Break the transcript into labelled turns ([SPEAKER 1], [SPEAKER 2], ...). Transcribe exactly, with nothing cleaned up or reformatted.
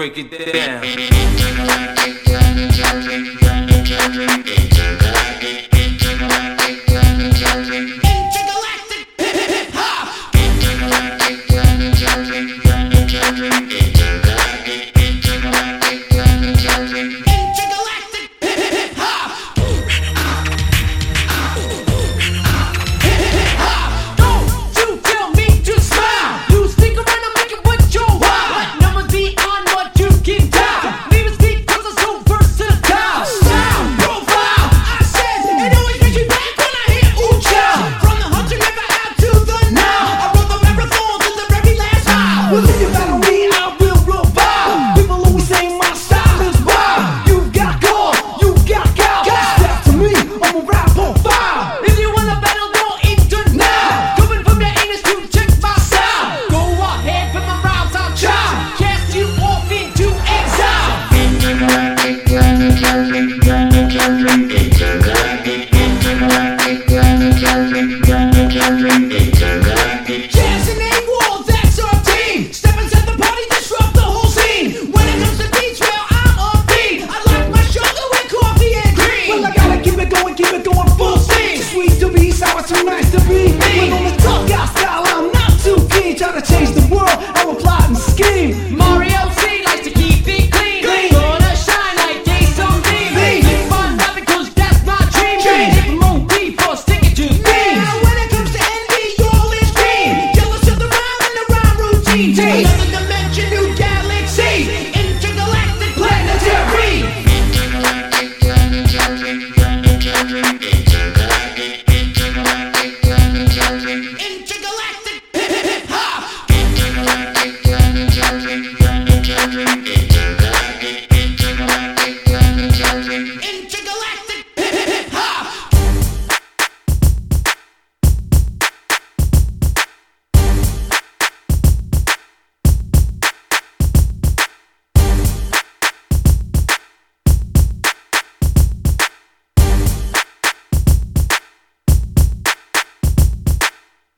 [SPEAKER 1] break it down.
[SPEAKER 2] Intergalactic hip hop. Intergalactic hip hop. Hip hop. Don't you tell me to smile. You stick around and make it what you want. Let numbers beyond what you can tell. Leave us deep 'cause it's so versatile. Sound profile. I said it always makes me back when I hear ooh child. From the Hudson River out to the Nile. I run the marathon to the very last mile. Well, if you battle me, I will revive. People always say my style is wild. You got gold, you got gal. Step to me, I'm a rap on fire. If you wanna battle, don't enter now. Coming from the anus to check my sound. Go ahead for my rhymes, I'll try. Cast you off into exile. Jazz and A-Wall, that's our team. Step inside the party, disrupt the whole scene. When it comes to beats, well, I'm a fiend. I like my sugar with coffee and cream. Well, I gotta keep it going, keep it going full steam. Sweet to be, sour, too nice to be. When on the tough guy style, I'm not too keen. Try to change the world, I'm a plot and scheme. Mario C likes to keep it clean. Clean. Gonna shine like Ace on me. Live on top because that's my dream. Dream. If I'm on deep, or stick it to me. Now when it comes to envy, you're all in green. Jealous of the rhyme and the rhyme routine.